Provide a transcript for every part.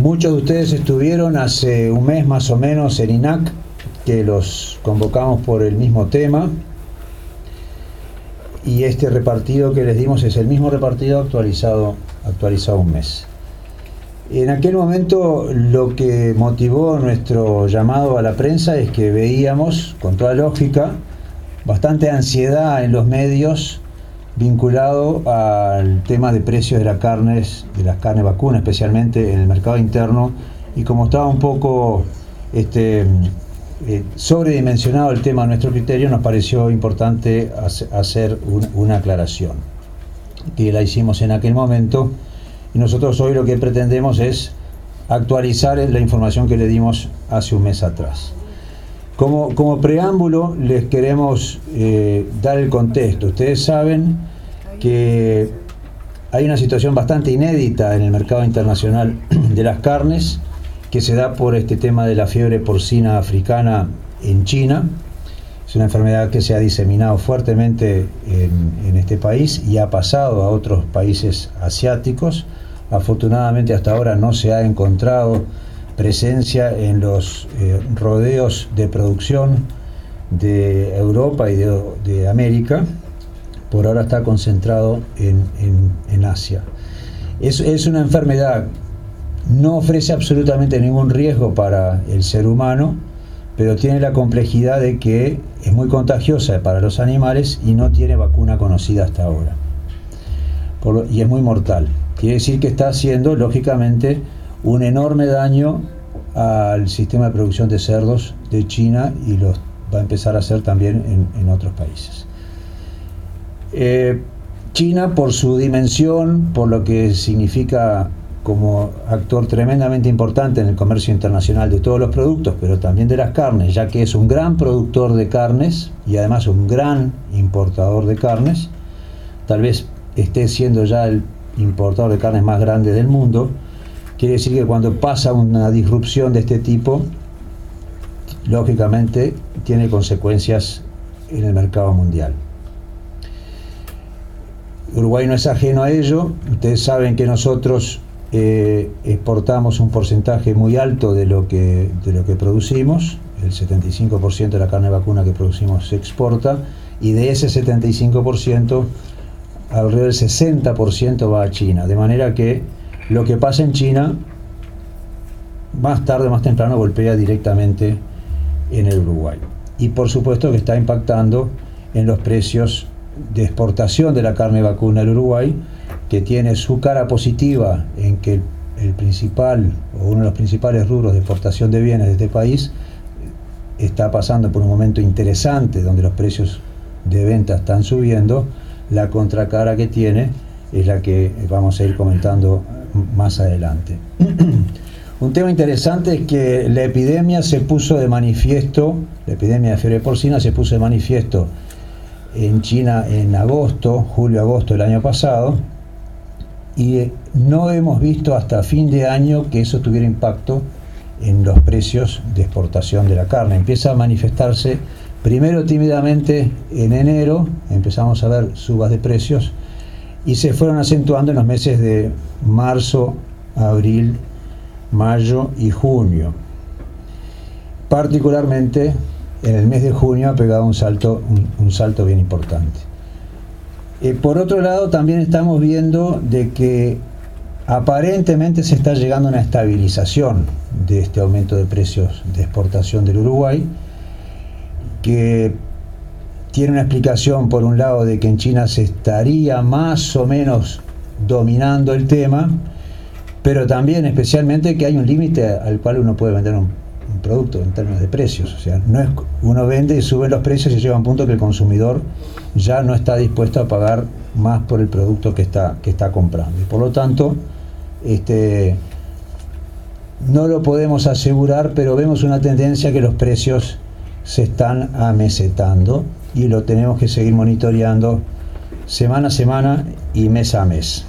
Muchos de ustedes estuvieron hace un mes más o menos en INAC, que los convocamos por el mismo tema, y este repartido que les dimos es el mismo repartido actualizado un mes. En aquel momento lo que motivó nuestro llamado a la prensa es que veíamos, con toda lógica, bastante ansiedad en los medios vinculado al tema de precios de las carnes vacunas, especialmente en el mercado interno, y como estaba un poco sobredimensionado el tema a nuestro criterio, nos pareció importante hacer una aclaración, que la hicimos en aquel momento, y nosotros hoy lo que pretendemos es actualizar la información que le dimos hace un mes atrás. Como preámbulo les queremos dar el contexto. Ustedes saben que hay una situación bastante inédita en el mercado internacional de las carnes, que se da por este tema de la fiebre porcina africana en China. Es una enfermedad que se ha diseminado fuertemente en este país y ha pasado a otros países asiáticos. Afortunadamente hasta ahora no se ha encontrado presencia en los rodeos de producción de Europa y de América. Por ahora está concentrado en Asia. Es una enfermedad, no ofrece absolutamente ningún riesgo para el ser humano, pero tiene la complejidad de que es muy contagiosa para los animales y no tiene vacuna conocida hasta ahora. Y es muy mortal. Quiere decir que está haciendo, lógicamente, un enorme daño al sistema de producción de cerdos de China, y los va a empezar a hacer también en otros países. China, por su dimensión, por lo que significa como actor tremendamente importante en el comercio internacional de todos los productos, pero también de las carnes, ya que es un gran productor de carnes y además un gran importador de carnes, tal vez esté siendo ya el importador de carnes más grande del mundo. Quiere decir que cuando pasa una disrupción de este tipo, lógicamente tiene consecuencias en el mercado mundial. Uruguay no es ajeno a ello. Ustedes saben que nosotros exportamos un porcentaje muy alto de lo que producimos. El 75% de la carne vacuna que producimos se exporta, y de ese 75%, alrededor del 60% va a China. De manera que lo que pasa en China, más tarde o más temprano, golpea directamente en el Uruguay. Y por supuesto que está impactando en los precios de exportación de la carne vacuna del Uruguay, que tiene su cara positiva en que el principal o uno de los principales rubros de exportación de bienes de este país está pasando por un momento interesante donde los precios de venta están subiendo. La contracara que tiene es la que vamos a ir comentando más adelante. Un tema interesante es que la epidemia se puso de manifiesto, la epidemia de fiebre porcina se puso de manifiesto en China en julio-agosto del año pasado, y no hemos visto hasta fin de año que eso tuviera impacto en los precios de exportación de la carne. Empieza a manifestarse primero tímidamente en enero, empezamos a ver subas de precios, y se fueron acentuando en los meses de marzo, abril, mayo y junio. Particularmente en el mes de junio ha pegado un salto bien importante. Por otro lado, también estamos viendo de que aparentemente se está llegando a una estabilización de este aumento de precios de exportación del Uruguay, que tiene una explicación, por un lado, de que en China se estaría más o menos dominando el tema, pero también especialmente que hay un límite al cual uno puede vender un producto en términos de precios. O sea, no es uno vende y suben los precios y llega a un punto que el consumidor ya no está dispuesto a pagar más por el producto que está comprando. Y por lo tanto, no lo podemos asegurar, pero vemos una tendencia que los precios se están amesetando, y lo tenemos que seguir monitoreando semana a semana y mes a mes.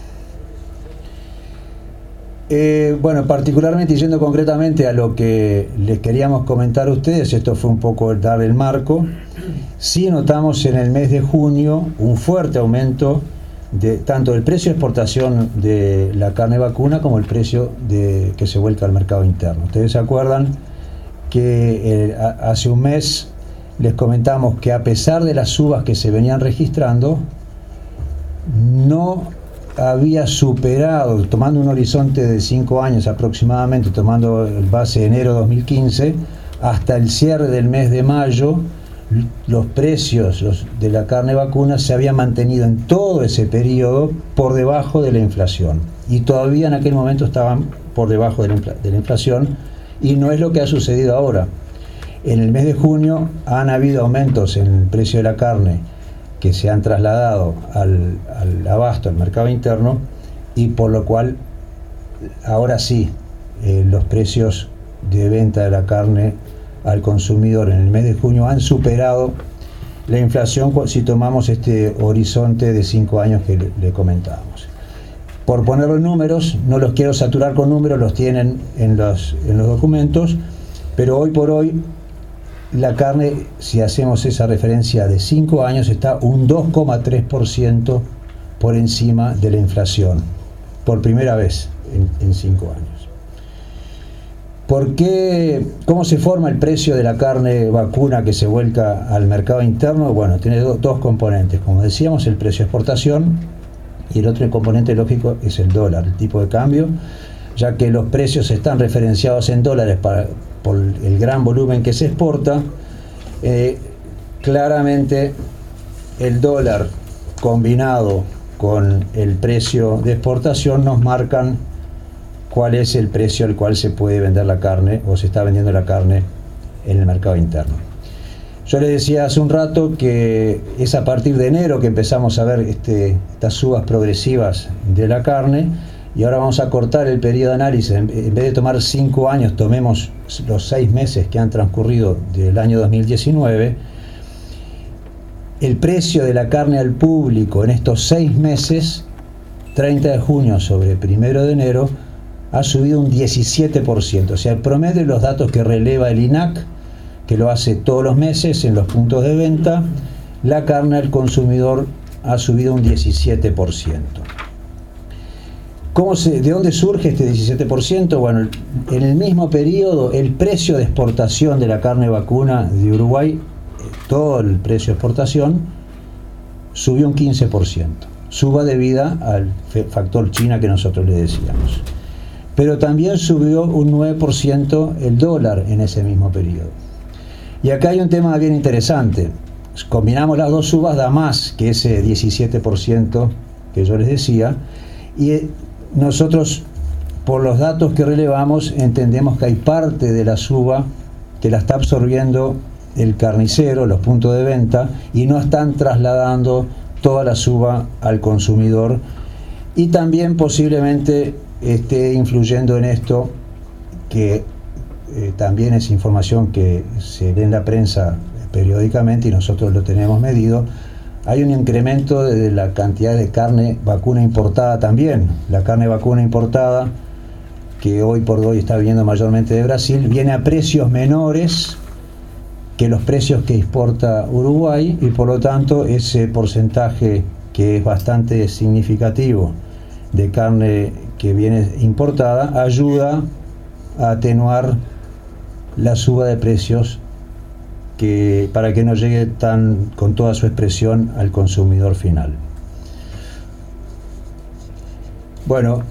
Bueno, particularmente, yendo concretamente a lo que les queríamos comentar a ustedes, esto fue un poco dar el marco. Sí notamos en el mes de junio un fuerte aumento tanto el precio de exportación de la carne vacuna como el precio que se vuelca al mercado interno. Ustedes se acuerdan que hace un mes les comentamos que a pesar de las subas que se venían registrando, no había superado, tomando un horizonte de 5 años aproximadamente, tomando el base de enero 2015, hasta el cierre del mes de mayo, los precios de la carne vacuna se habían mantenido en todo ese periodo por debajo de la inflación. Y todavía en aquel momento estaban por debajo de la inflación, y no es lo que ha sucedido ahora. En el mes de junio han habido aumentos en el precio de la carne que se han trasladado al abasto, al mercado interno, y por lo cual ahora sí los precios de venta de la carne al consumidor en el mes de junio han superado la inflación si tomamos este horizonte de 5 años que le comentábamos. Por poner los números, no los quiero saturar con números, los tienen en los documentos, pero hoy por hoy la carne, si hacemos esa referencia de 5 años, está un 2,3% por encima de la inflación, por primera vez en 5 años. ¿Por qué? ¿Cómo se forma el precio de la carne vacuna que se vuelca al mercado interno? Bueno, tiene dos componentes. Como decíamos, el precio de exportación, y el otro componente lógico es el dólar, el tipo de cambio, ya que los precios están referenciados en dólares por el gran volumen que se exporta. Claramente el dólar combinado con el precio de exportación nos marcan cuál es el precio al cual se puede vender la carne o se está vendiendo la carne en el mercado interno. Yo les decía hace un rato que es a partir de enero que empezamos a ver estas subas progresivas de la carne, y ahora vamos a cortar el periodo de análisis. En vez de tomar 5 años, tomemos los 6 meses que han transcurrido del año 2019. El precio de la carne al público en estos 6 meses, 30 de junio sobre 1 de enero, ha subido un 17%. O sea, el promedio de los datos que releva el INAC, que lo hace todos los meses en los puntos de venta, la carne al consumidor ha subido un 17%. ¿De dónde surge este 17%? Bueno, en el mismo periodo el precio de exportación de la carne vacuna de Uruguay, todo el precio de exportación, subió un 15%. Suba debida al factor China que nosotros le decíamos. Pero también subió un 9% el dólar en ese mismo periodo. Y acá hay un tema bien interesante. Combinamos las dos subas, da más que ese 17% que yo les decía, y nosotros, por los datos que relevamos, entendemos que hay parte de la suba que la está absorbiendo el carnicero, los puntos de venta, y no están trasladando toda la suba al consumidor, y también posiblemente esté influyendo en esto, que también es información que se ve en la prensa periódicamente y nosotros lo tenemos medido. Hay un incremento de la cantidad de carne vacuna importada también. La carne vacuna importada, que hoy por hoy está viniendo mayormente de Brasil, viene a precios menores que los precios que exporta Uruguay, y por lo tanto ese porcentaje, que es bastante significativo, de carne que viene importada, ayuda a atenuar la suba de precios, para que no llegue con toda su expresión al consumidor final. Bueno,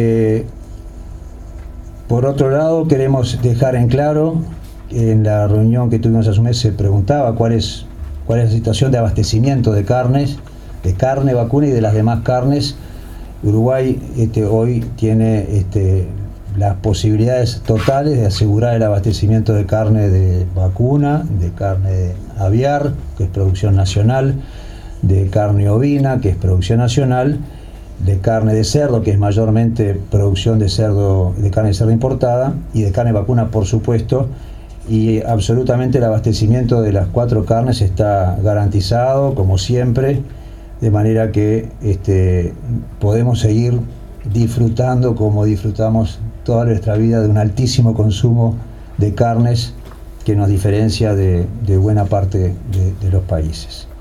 por otro lado, queremos dejar en claro, en la reunión que tuvimos hace un mes se preguntaba cuál es la situación de abastecimiento de carnes, de carne vacuna y de las demás carnes. Uruguay hoy tiene las posibilidades totales de asegurar el abastecimiento de carne de vacuna, de carne aviar, que es producción nacional, de carne ovina, que es producción nacional, de carne de cerdo, que es mayormente producción de cerdo, de carne de cerdo importada, y de carne vacuna, por supuesto, y absolutamente el abastecimiento de las 4 carnes está garantizado, como siempre, de manera que podemos seguir disfrutando como disfrutamos toda nuestra vida de un altísimo consumo de carnes que nos diferencia de buena parte de los países.